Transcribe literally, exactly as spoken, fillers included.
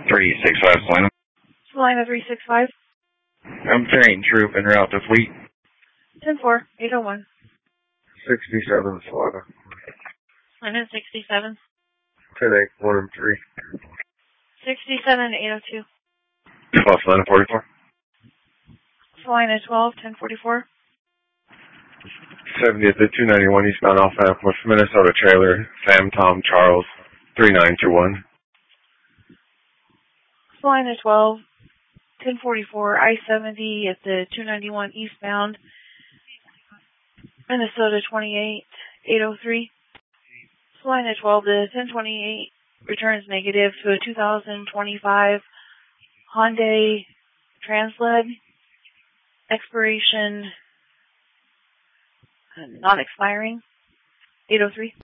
three six five, Salina. Salina three six five. I'm carrying troop en route to fleet. ten four, eight oh one. sixty-seven, Salina. Salina sixty-seven. ten eight, one and three. sixty-seven, eight oh two. twelve, Salina forty-four. Salina twelve, ten forty-four. seventieth at two ninety-one eastbound off half with Minnesota trailer, Sam Tom Charles, three nine two one. Salina twelve, ten forty-four, I seventy at the two ninety-one eastbound, Minnesota twenty-eight, eight oh three. Salina twelve to ten twenty-eight, returns negative to a two thousand twenty-five Hyundai Transled, expiration non-expiring, eight oh three.